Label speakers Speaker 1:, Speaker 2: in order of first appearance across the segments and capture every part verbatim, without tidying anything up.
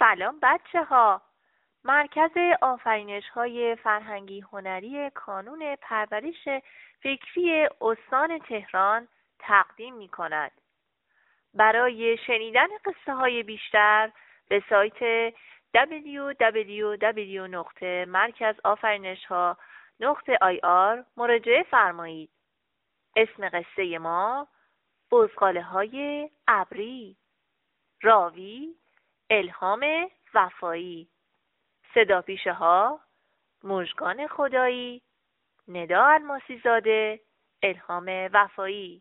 Speaker 1: سلام بچه ها. مرکز آفرینش های فرهنگی هنری کانون پرورش فکری استان تهران تقدیم می کند. برای شنیدن قصه های بیشتر به سایت دبلیو دبلیو دبلیو نقطه مرکز آفرینش ها نقطه آی آر مراجعه فرمایید. اسم قصه ما بزغاله های ابری. راوی الهام وفایی. صدا پیشه ها مژگان خدایی، ندا الماسی زاده، الهام وفایی.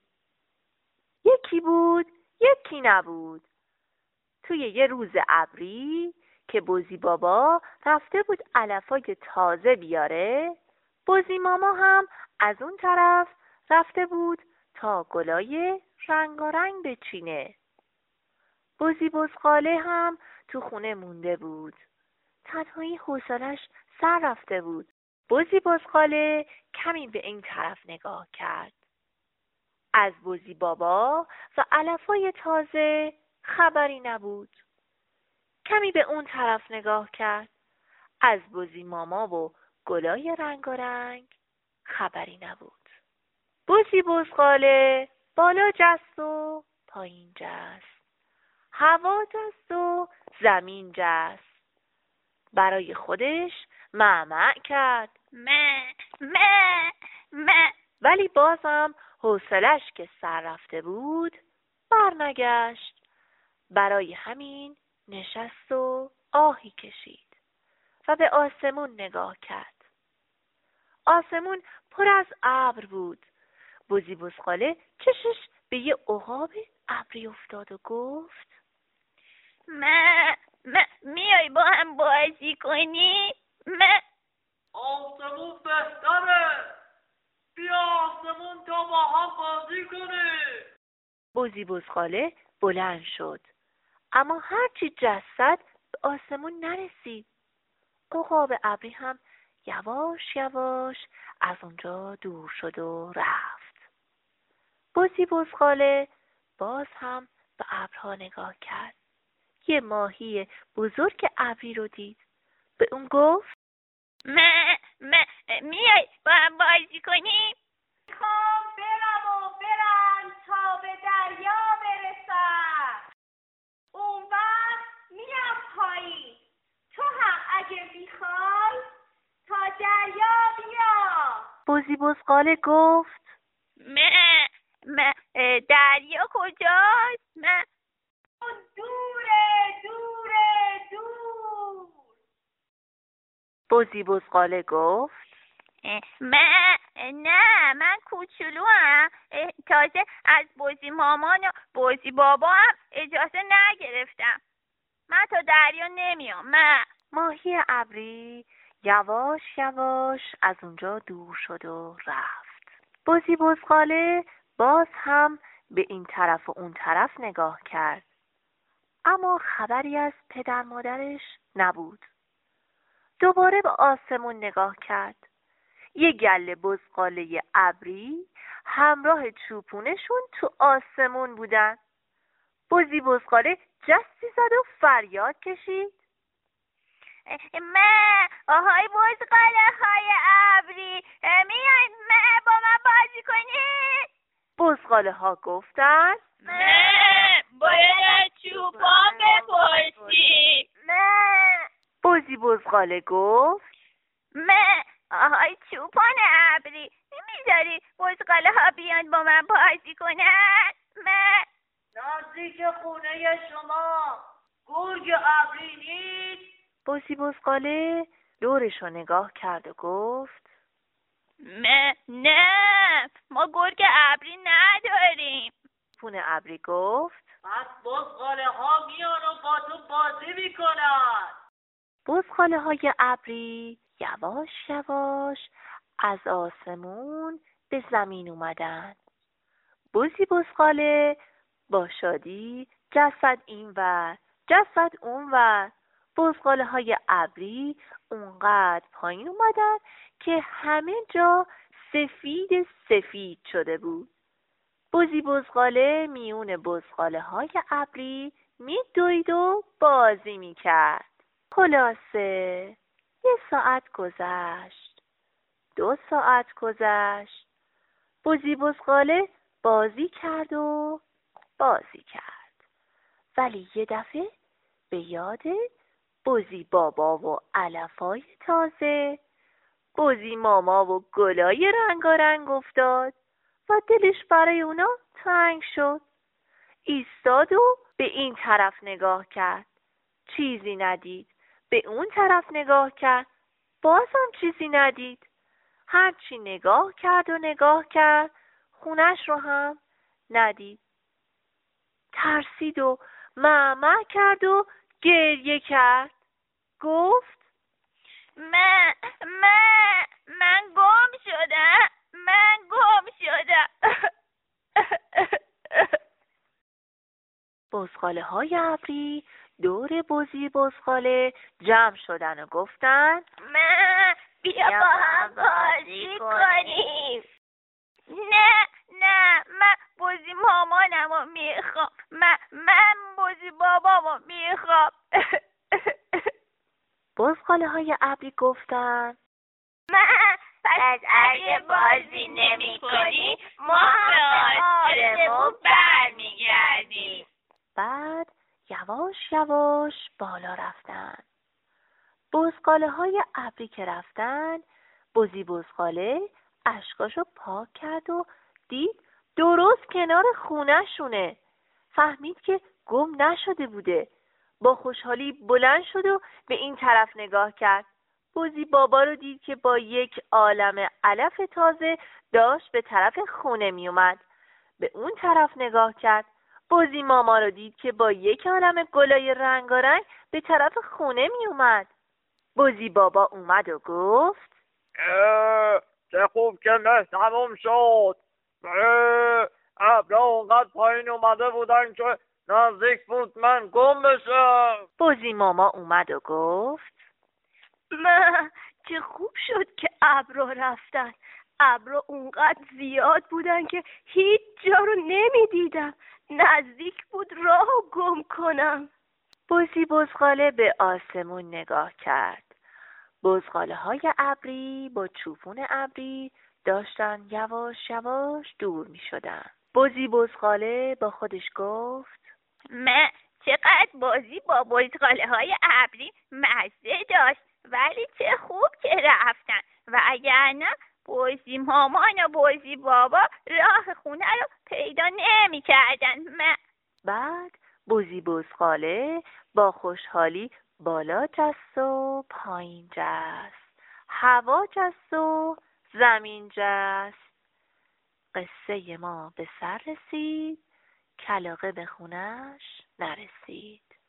Speaker 1: یکی بود یکی نبود. توی یه روز ابری که بزی بابا رفته بود علفای تازه بیاره، بزی ماما هم از اون طرف رفته بود تا گلای رنگارنگ بچینه. بزی بزغاله هم تو خونه مونده بود. تنهایی حوصله‌اش سر رفته بود. بزی بزغاله کمی به این طرف نگاه کرد. از بزی بابا و علفای تازه خبری نبود. کمی به اون طرف نگاه کرد. از بزی ماما و گلای رنگارنگ خبری نبود. بزی بزغاله بالا جست و پایین جست. هوا جست و زمین جست. برای خودش معمع کرد. مه مه مه. ولی بازم حوصلش که سر رفته بود برنگشت. برای همین نشست و آهی کشید و به آسمون نگاه کرد. آسمون پر از ابر بود. بزی بزغاله چشش به یه عقاب ابری افتاد و گفت
Speaker 2: مه مه میای با هم بازی کنی؟ مه
Speaker 3: آسمون بهتره. بیا آسمون تا با هم بازی کنی.
Speaker 1: بزی بزغاله بلند شد، اما هرچی جست به آسمون نرسید. عقاب ابری هم یواش یواش از اونجا دور شد و رفت. بزی بزغاله باز هم به ابرها نگاه کرد. یه ماهی بزرگ ابری رو دید. به اون گفت
Speaker 2: مه مه میای با هم بازی کنیم؟
Speaker 4: میخوام برم و برم تا به دریا برسم. اون وقت میام پایین. تو هم اگه میخوای تا دریا بیا.
Speaker 1: بزی بزغاله گفت
Speaker 2: مه مه دریا کجاست؟ مه
Speaker 4: اون دوره دوره دور.
Speaker 1: بزی بزغاله گفت
Speaker 2: من نه من کوچولوام. تازه از بزی مامان و بزی بابا هم اجازه نگرفتم. من تا دریا نمیام. من
Speaker 1: ماهی ابری یواش یواش از اونجا دور شد و رفت. بزی بزغاله باز هم به این طرف و اون طرف نگاه کرد، اما خبری از پدر مادرش نبود. دوباره به آسمون نگاه کرد. یه گله بزغاله ابری همراه چوپونشون تو آسمون بودن. بزی بزغاله جستی زد و فریاد کشید
Speaker 2: مه آهای بزغاله های ابری میاین مه با من بازی کنید؟
Speaker 1: بزغاله ها گفتن
Speaker 2: مه باید از چوپان بپرسیم. مه
Speaker 1: بزی بزغاله گفت
Speaker 2: مه آهای چوپان ابری میذاری بزغاله ها بیان با من بازی کنن؟ مه
Speaker 3: نزدیک خونه شما گرگ ابری نیست؟
Speaker 1: بزی بزغاله دورش رو نگاه کرد و گفت
Speaker 2: مه نه ما گرگ ابری نداریم.
Speaker 1: چوپون ابری گفت
Speaker 3: پس بزغاله ها میان و با تو بازی میکنن.
Speaker 1: بزغاله های ابری یواش یواش از آسمون به زمین اومدن. بزی بزغاله با شادی جسد این ور جسد اون ور. بزغاله های ابری اونقدر پایین اومدن که همه جا سفید سفید شده بود. بزی بزغاله میون بزغاله های ابری می‌دوید و بازی می‌کرد. خلاصه یه ساعت گذشت، دو ساعت گذشت. بزی بزغاله بازی کرد و بازی کرد، ولی یه دفعه به یاد بزی بابا و علفای تازه، بزی ماما و گلای رنگارنگ افتاد و دلش برای اونا تنگ شد. ایستاد و به این طرف نگاه کرد، چیزی ندید. به اون طرف نگاه کرد، بازم چیزی ندید. هرچی نگاه کرد و نگاه کرد، خونش رو هم ندید. ترسید و معمع کرد و گریه کرد. گفت
Speaker 2: من من من گم شدم من گم شدم.
Speaker 1: بزغاله های ابری دور بزی بزغاله جمع شدن و گفتن
Speaker 2: من بیا با هم بازی کنیم. نه نه من بزی مامانمو میخوام. من من بزی بابامو میخوام.
Speaker 1: بزغاله های ابری گفتن
Speaker 2: من پس اگه بازی نمی کنی ما به آسمون برمیگردیم.
Speaker 1: بعد یواش یواش بالا رفتن. بزغاله های ابری که رفتن، بزی بزغاله اشکاشو پاک کرد و دید درست کنار خونه شونه. فهمید که گم نشده بوده. با خوشحالی بلند شد و به این طرف نگاه کرد. بزی بابا رو دید که با یک عالم علف تازه داشت به طرف خونه می اومد. به اون طرف نگاه کرد. بزی ماما رو دید که با یک عالم گلای رنگارنگ به طرف خونه می اومد. بزی بابا اومد و گفت
Speaker 5: چه خوب که مه تموم شد. ابرا اونقدر پایین اومده بودن که نزدیک بود من گم بشم.
Speaker 1: بزی ماما اومد و گفت
Speaker 6: من چه خوب شد که ابرا رفتن. ابرا اونقدر زیاد بودن که هیچ جا رو نمیدیدم. نزدیک بود راهو گم کنم.
Speaker 1: بزی بزغاله به آسمون نگاه کرد. بزغاله های ابری با چوپون ابری داشتن یواش یواش دور می شدن. بزی بزغاله با خودش گفت
Speaker 2: من چقدر بازی با بزغاله های ابری مزه داشت، ولی چه خوب که رفتن و اگر نه بزی مامان و بزی بابا راه خونه رو پیدا نمی کردن. من
Speaker 1: بعد بزی بزغاله با خوشحالی بالا جست و پایین جست، هوا جست و زمین جست. قصه ما به سر رسید، کلاغه به خونش نرسید.